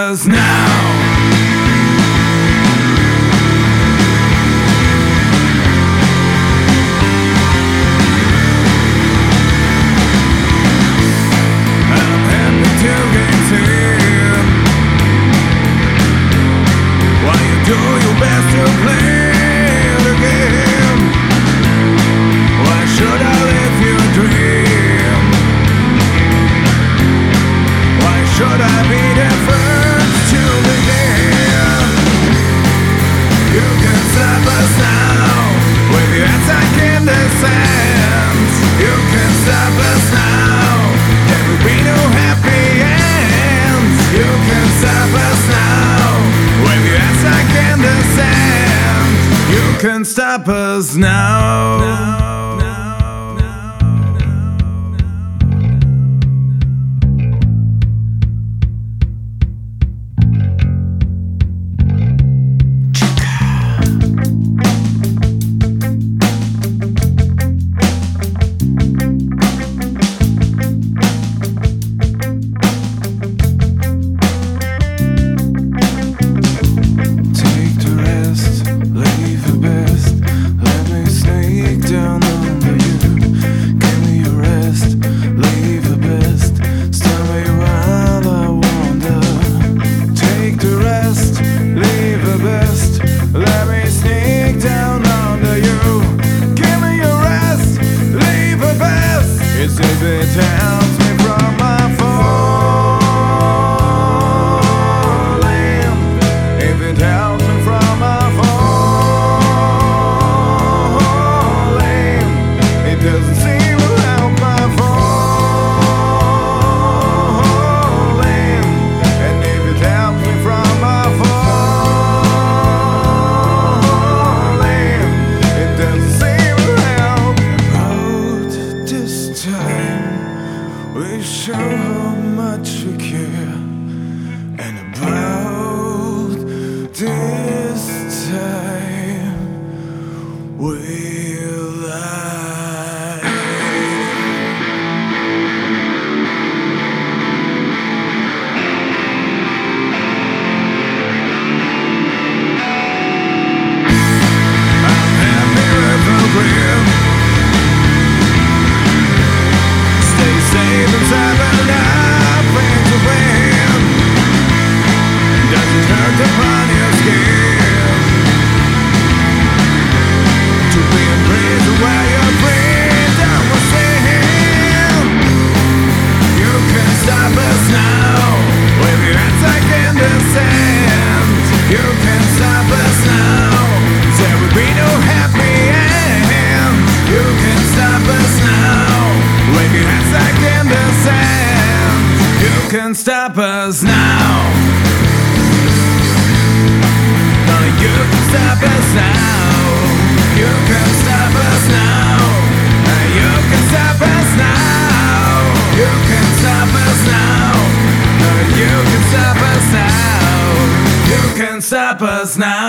us now. Do your best to play the game. Why should I live your dream? Why should I be the first to begin? You can stop us now with your attack in the sand. You can stop us now. There will be no happy end. You can stop us now with your attack in the sand. You can stop us now. We show how much we care, and about this time we'll lie. I'm happy with the grim. Save and have nothing to win. Does it hurt upon your skin to be in prison where your freedom was in? You can stop us now with your attack in the sand. You can stop us now. There will be no happy end. You can stop us now. With your hands stuck in the sand. You can stop us now. No, you can stop us now. You can stop us now. You can stop us now. You can stop us now. No, you can stop us now. You can stop us now.